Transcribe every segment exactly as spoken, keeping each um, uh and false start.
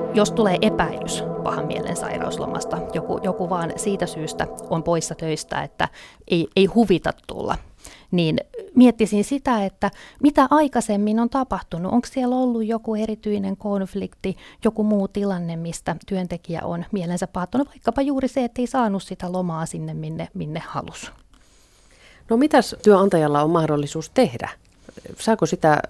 Jos tulee epäilys pahan mielen sairauslomasta, joku, joku vaan siitä syystä on poissa töistä, että ei, ei huvita tulla, niin miettisin sitä, että mitä aikaisemmin on tapahtunut. Onko siellä ollut joku erityinen konflikti, joku muu tilanne, mistä työntekijä on mielensä pahoittanut, vaikkapa juuri se, että ei saanut sitä lomaa sinne, minne, minne halusi. No mitäs työnantajalla on mahdollisuus tehdä? Saako sitä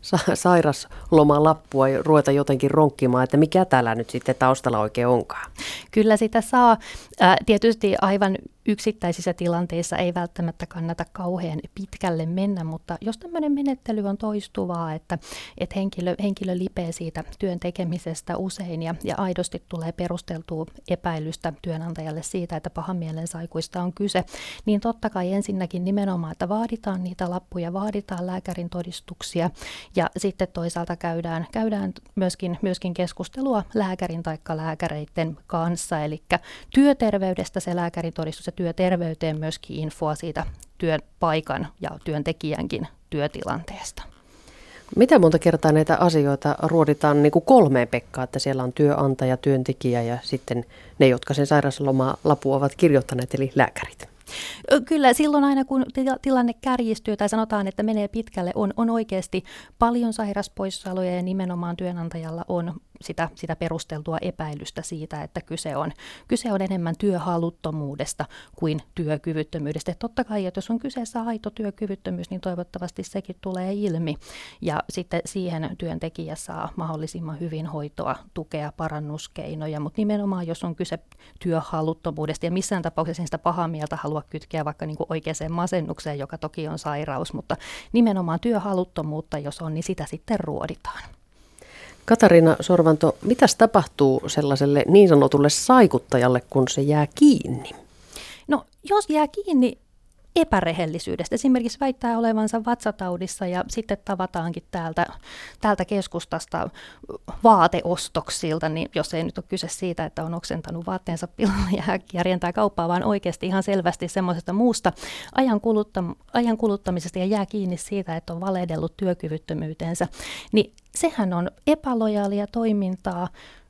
sairaslomalappua ja ruveta jotenkin ronkkimaan, että mikä täällä nyt sitten taustalla oikein onkaan? Kyllä sitä saa. Tietysti aivan yksittäisissä tilanteissa ei välttämättä kannata kauhean pitkälle mennä, mutta jos tämmöinen menettely on toistuvaa, että, että henkilö, henkilö lipee siitä työn tekemisestä usein ja, ja aidosti tulee perusteltua epäilystä työnantajalle siitä, että pahan mielen saikuista on kyse, niin totta kai ensinnäkin nimenomaan, että vaaditaan niitä lappuja, vaaditaan lääkärin todistuksia ja sitten toisaalta käydään, käydään myöskin, myöskin keskustelua lääkärin tai lääkäreiden kanssa, eli työterveydestä se lääkärin todistus ja työterveyteen myöskin infoa siitä työpaikan ja työntekijänkin työtilanteesta. Mitä monta kertaa näitä asioita ruoditaan niin kuin kolmeen pekkaan, että siellä on työnantaja, työntekijä ja sitten ne, jotka sen sairauslomalapun ovat kirjoittaneet, eli lääkärit? Kyllä silloin aina kun tilanne kärjistyy tai sanotaan, että menee pitkälle, on, on oikeasti paljon sairauspoissaoloja ja nimenomaan työnantajalla on sitä, sitä perusteltua epäilystä siitä, että kyse on, kyse on enemmän työhaluttomuudesta kuin työkyvyttömyydestä. Ja totta kai, että jos on kyseessä aito työkyvyttömyys, niin toivottavasti sekin tulee ilmi ja sitten siihen työntekijä saa mahdollisimman hyvin hoitoa, tukea, parannuskeinoja, mutta nimenomaan jos on kyse työhaluttomuudesta ja missään tapauksessa sitä pahaa mieltä halua kytkeä vaikka niin kuin oikeaan masennukseen, joka toki on sairaus, mutta nimenomaan työhaluttomuutta, jos on, niin sitä sitten ruoditaan. Katariina Sorvanto, mitäs tapahtuu sellaiselle niin sanotulle saikuttajalle, kun se jää kiinni? No, jos jää kiinni epärehellisyydestä, esimerkiksi väittää olevansa vatsataudissa ja sitten tavataankin täältä, täältä keskustasta vaateostoksilta, niin jos ei nyt ole kyse siitä, että on oksentanut vaatteensa pilalle ja järjentää kauppaa, vaan oikeasti ihan selvästi semmoisesta muusta ajan, kuluttam- ajan kuluttamisesta ja jää kiinni siitä, että on valehdellut työkyvyttömyytensä, niin sehän on epälojaalia toimintaa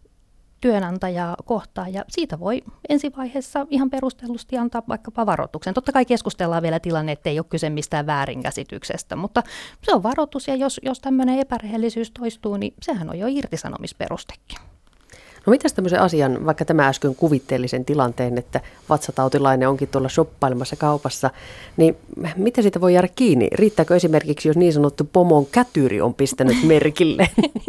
työnantajaa kohtaan, ja siitä voi ensivaiheessa ihan perustellusti antaa vaikkapa varoituksen. Totta kai keskustellaan vielä tilanne, että ei ole kyse mistään väärinkäsityksestä, mutta se on varoitus, ja jos, jos tämmöinen epärehellisyys toistuu, niin sehän on jo irtisanomisperustekin. No mitäs tämmöisen asian, vaikka tämä äsken kuvitteellisen tilanteen, että vatsatautilainen onkin tuolla shoppailemassa kaupassa, niin mitä siitä voi jäädä kiinni? Riittääkö esimerkiksi, jos niin sanottu pomon kätyri on pistänyt merkille?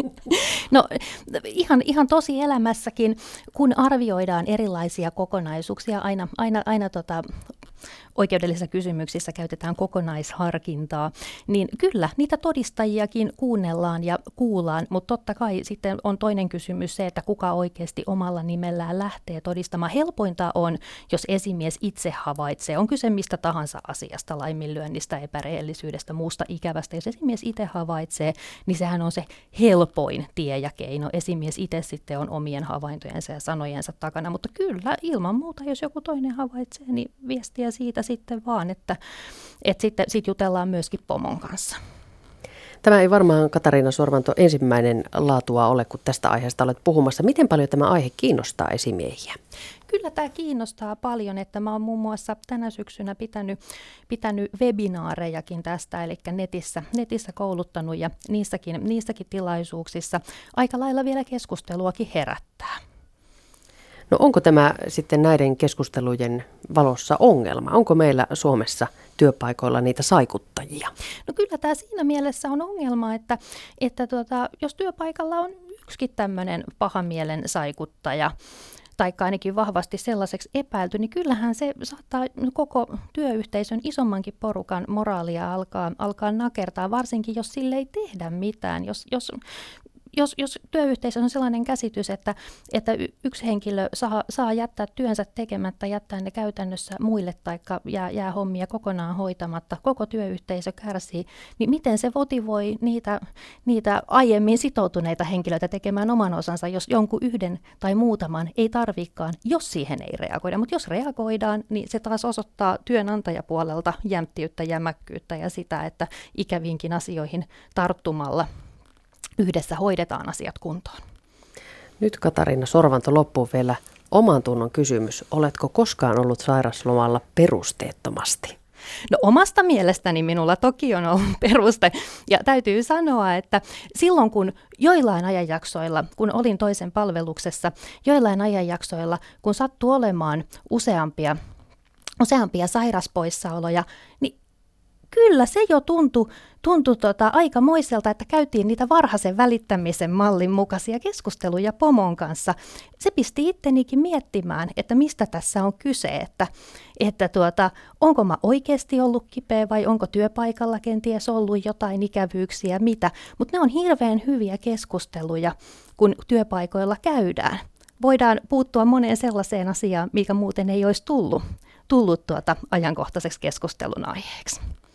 No ihan, ihan tosi elämässäkin, kun arvioidaan erilaisia kokonaisuuksia, aina, aina, aina tota, oikeudellisissa kysymyksissä käytetään kokonaisharkintaa, niin kyllä niitä todistajiakin kuunnellaan ja kuullaan, mutta totta kai sitten on toinen kysymys se, että kuka oikeasti omalla nimellään lähtee todistamaan. Helpointa on, jos esimies itse havaitsee, on kyse mistä tahansa asiasta, laiminlyönnistä, epärehellisyydestä, muusta ikävästä. Jos esimies itse havaitsee, niin sehän on se helpoin tie ja keino. Esimies itse sitten on omien havaintojensa ja sanojensa takana, mutta kyllä ilman muuta, jos joku toinen havaitsee, niin viestiä siitä sitten vaan, että, että sitten sit jutellaan myöskin pomon kanssa. Tämä ei varmaan, Katariina Sorvanto, ensimmäinen laatua ole, kun tästä aiheesta olet puhumassa. Miten paljon tämä aihe kiinnostaa esimiehiä? Kyllä tämä kiinnostaa paljon, että mä oon muun muassa tänä syksynä pitänyt, pitänyt webinaarejakin tästä, eli netissä, netissä kouluttanut ja niissäkin, niissäkin tilaisuuksissa aika lailla vielä keskusteluakin herättää. No onko tämä sitten näiden keskustelujen valossa ongelma? Onko meillä Suomessa työpaikoilla niitä saikuttajia? No kyllä tämä siinä mielessä on ongelma, että, että tuota, jos työpaikalla on yksikin tämmöinen pahan mielen saikuttaja, tai ainakin vahvasti sellaiseksi epäilty, niin kyllähän se saattaa koko työyhteisön isommankin porukan moraalia alkaa, alkaa nakertaa, varsinkin jos sille ei tehdä mitään. Jos, jos Jos, jos työyhteisössä on sellainen käsitys, että, että yksi henkilö saa, saa jättää työnsä tekemättä, jättää ne käytännössä muille tai jää, jää hommia kokonaan hoitamatta, koko työyhteisö kärsii, niin miten se motivoi niitä, niitä aiemmin sitoutuneita henkilöitä tekemään oman osansa, jos jonkun yhden tai muutaman ei tarvikaan, jos siihen ei reagoida. Mutta jos reagoidaan, niin se taas osoittaa työnantajapuolelta jämptiyttä, jämäkkyyttä ja sitä, että ikäviinkin asioihin tarttumalla yhdessä hoidetaan asiat kuntoon. Nyt Katariina Sorvanto loppuun vielä oman tunnon kysymys. Oletko koskaan ollut sairaslomalla perusteettomasti? No omasta mielestäni minulla toki on ollut peruste ja täytyy sanoa, että silloin kun joillain ajanjaksoilla, kun olin toisen palveluksessa, joillain ajanjaksoilla, kun sattui olemaan useampia, useampia sairaspoissaoloja, niin kyllä se jo tuntui, tuntui tota aikamoiselta, että käytiin niitä varhaisen välittämisen mallin mukaisia keskusteluja pomon kanssa. Se pisti ittenikin miettimään, että mistä tässä on kyse, että, että tuota, onko mä oikeasti ollut kipeä vai onko työpaikalla kenties ollut jotain ikävyyksiä, mitä. Mutta ne on hirveän hyviä keskusteluja, kun työpaikoilla käydään. Voidaan puuttua moneen sellaiseen asiaan, mikä muuten ei olisi tullut, tullut tuota ajankohtaiseksi keskustelun aiheeksi.